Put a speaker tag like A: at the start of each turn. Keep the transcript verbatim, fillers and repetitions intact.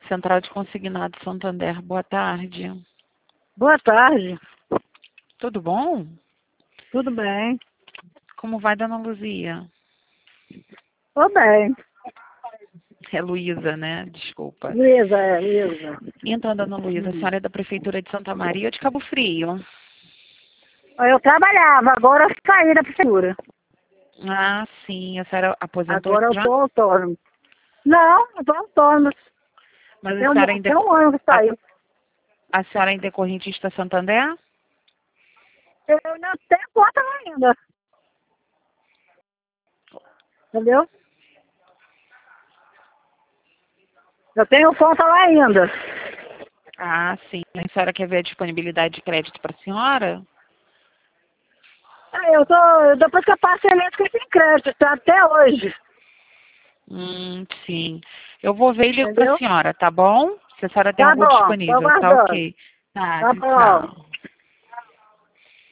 A: Central de Consignado Santander, boa tarde.
B: Boa tarde.
A: Tudo bom?
B: Tudo bem?
A: Como vai, dona Luzia?
B: Tô bem.
A: É Luísa, né? Desculpa.
B: Luísa, é, Luísa.
A: Então, dona Luísa, a senhora é da Prefeitura de Santa Maria ou de Cabo Frio?
B: Eu trabalhava, agora eu saí da prefeitura.
A: Ah, sim. A senhora aposentou
B: Agora eu
A: já?
B: tô autônomo. Não, eu tô autônomo.
A: Mas a
B: Tem um,
A: senhora ainda,
B: tem um ano que saiu.
A: a, a senhora ainda é correntista Santander?
B: Eu não tenho conta ainda. Entendeu? Eu tenho conta lá ainda.
A: Ah, sim. A senhora quer ver a disponibilidade de crédito para a senhora?
B: Ah, Eu tô, depois que eu passei mesmo, que tem crédito, tá? Até hoje.
A: Hum, sim. Eu vou ver e ligo para a
B: Entendeu?
A: senhora, tá bom? Se a senhora tem
B: Tá
A: algo
B: bom, tô
A: disponível, tá
B: aguardando.
A: ok. Tá,
B: Tá
A: tchau,
B: bom.
A: tchau.